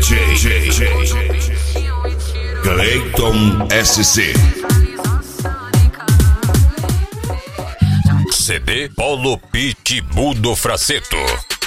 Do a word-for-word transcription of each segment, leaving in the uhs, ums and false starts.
J Cleiton S C. C D Paulo Pitbull do Fraceto.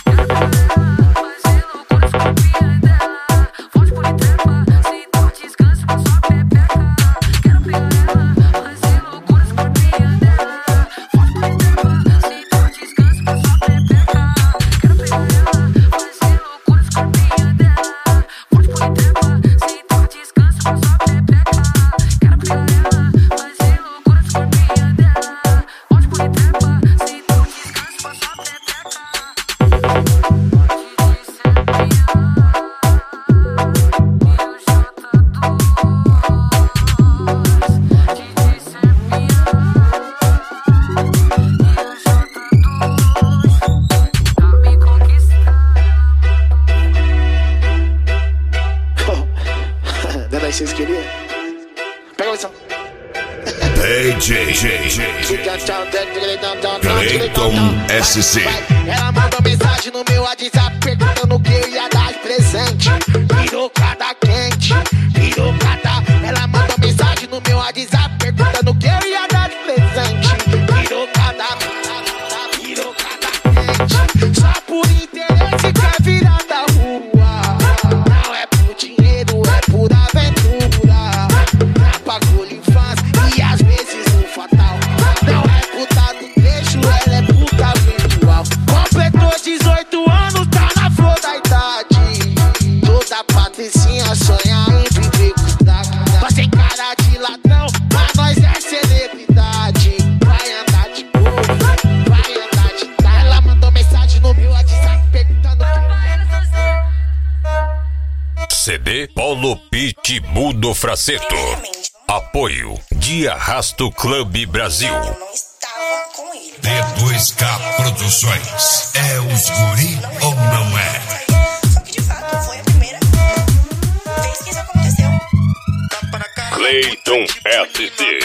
Vocês queriam? Pega a lição. D J Cleiton S C. Ela mandou mensagem no meu WhatsApp perguntando o que eu ia dar de presente. Pirocada quente, pirocada. Ela mandou mensagem no meu WhatsApp perguntando o que eu ia dar de presente. Pirocada, pirocada quente. Só por interesse quer virar da rua. Não é por dinheiro, é por aventura. É bagulho infância e às vezes no fatal. Não é puta do trecho, ela é puta virtual. Completou dezoito anos, tá na flor da idade. Toda patricinha sonha em viver com daqui. Nós tem cara de ladrão, mas nós é celebridade. Vai andar de boa, vai andar de tá. Ela mandou mensagem no meu WhatsApp perguntando C D Paulo Pitbull do Fraceto. Apoio de Arrasto Clube Brasil. Eu não estava com ele. D dois K Produções. É os guri ou não é? Só que de fato foi a primeira vez que isso aconteceu. Cleiton S C.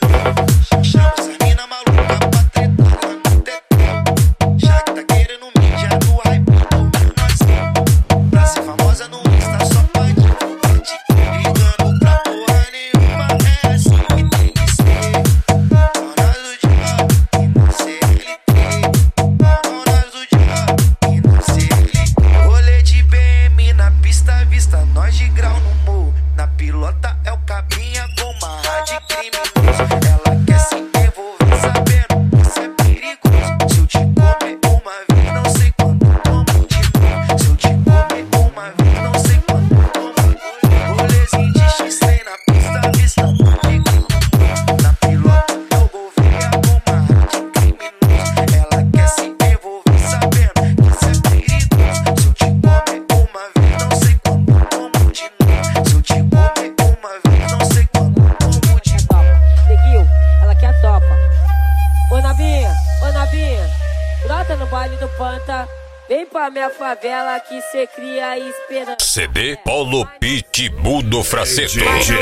Chama essa mina maluca pra tretar no tetão. Já que tá querendo mídia do hype do nós. Pra ser famosa no Insta só pode te ligando pra porra nenhuma. É assim que tem que ser. Horas do dia e na C L T. Horas do dia e na C L T. Rolê de B M na pista, vista nós de grau no morro. Na pilota é o cabinha com uma rádio criminoso. Ela quer se envolver sabendo que isso é perigoso. Se eu te comer uma vez, não sei quando, como de novo. Se eu te comer uma vez, não sei quando, como de rolezinho de X-Ray na pista, vista comigo. Na pilota eu vou ver com uma rádio criminoso. Ela quer se envolver sabendo que isso é perigoso. Se eu te comer uma vez, não sei quando, como de novo. Se eu te comer uma vez, não sei quando, como de novo. Neguinho, ela quer topa. Ô Navinha, ô Navinha, brota no baile do Panta. Vem pra minha favela que cê cria esperança. C D Paulo Pitbull do Fraceto.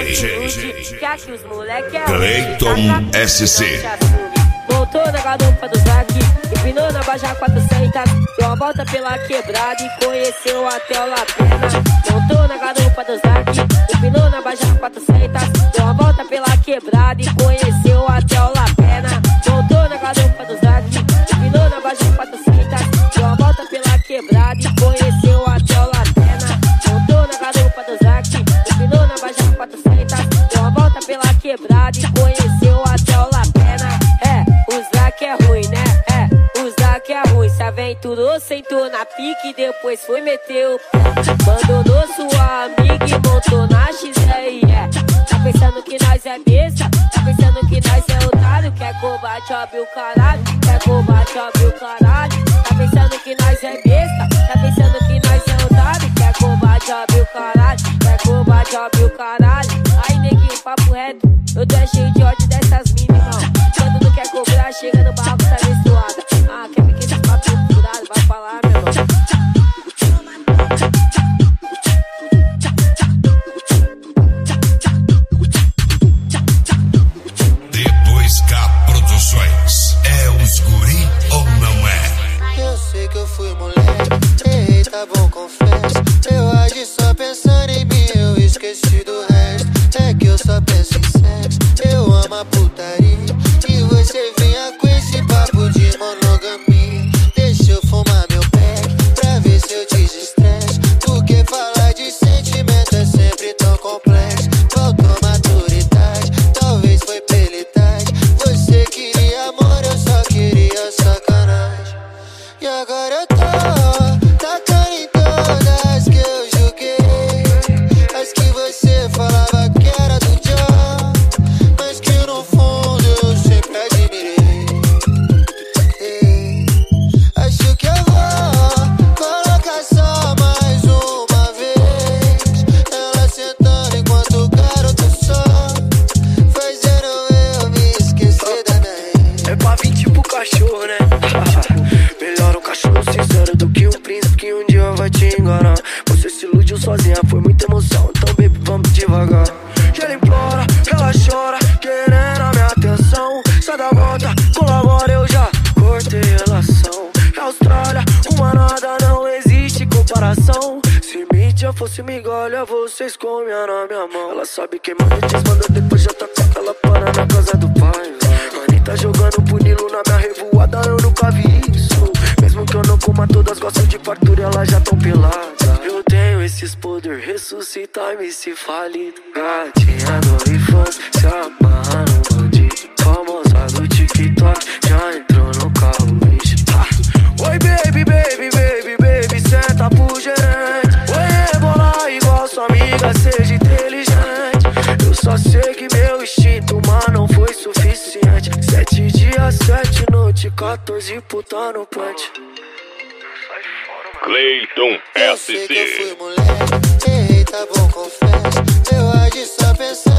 Quer que os moleque é Cleiton S C. Voltou na garupa do Zac, empinou na Baja quatrocentos. Deu uma volta pela quebrada e conheceu até o Lapena. Voltou na garupa do Zac, empinou na Baja quatrocentos. Deu uma volta pela quebrada e conheceu até o Lapena. Voltou na garupa do Zac, empinou na Baja quatrocentos. Deu uma volta pela quebrada e conheceu até o Lapena. Voltou na garupa do Zac, empinou na Baja quatrocentos. Deu uma volta pela quebrada e conheceu até o Lapena. É, o Zac é ruim, né? É, o Zac é ruim. Se aventurou, sentou na pique e depois foi meter o pé. Abandonou sua amiga e montou na X R E. Tá pensando que nós é besta? Tá pensando que nós é otário? Quer combate, óbvio o caralho. Quer combate, óbvio o caralho. Tá pensando que nós é besta? Tá pensando que nós é otário? Quer combate, óbvio o caralho. Quer combate, óbvio o caralho. Aí neguinho, papo reto. Eu tô é cheio de ódio dessas minas, irmão. Quando não quer cobrar, chega no barco, tá menstruada. Ah, quer me que esse papo furado? Vai falar, meu irmão. D dois K Produções. É os guri ou não é? Eu sei que eu fui moleque, errei, tá bom, confesso. Eu agi só pensando todas que eu joguei, as que você falava que era do John, mas que no fundo eu sempre admirei. Ei, acho que eu vou colocar só mais uma vez, ela sentando enquanto o garoto só, fazendo eu me esquecer da minha ex. É pra vir tipo cachorro, né? Melhor um cachorro sincero do que um príncipe que um dia vai te enganar. Você se iludiu sozinha, foi muita emoção, então baby, vamos devagar. E ela implora, ela chora, querendo a minha atenção. Sai da volta, colabora, eu já cortei relação. Na Austrália, uma nada, não existe comparação. Se mídia fosse migalha, vocês comiam na minha mão. Ela sabe quem manda, desmanda, depois já tá com ela para na casa do pai. Anitta jogando punilo na minha revoada, eu nunca vi isso. Mesmo que eu não coma, todas gostam de fartura, elas já tão pelada. Eu tenho esses poder, ressuscitar me se falido. Gatinha do iPhone, se amarra no bandido. Famosa do TikTok, já entrou no carro, bicho. Ah. Oi baby, baby, baby, baby, senta pro gerente. Oi rebolar igual sua amiga, seja inteligente. Eu só sei que meu instinto, mas não foi suficiente. Sete dias, sete noites, quatorze puta no punch. Cleiton Eu S sei que eu C. fui moleque, errei, tá bom, confesso. Eu agi só pensando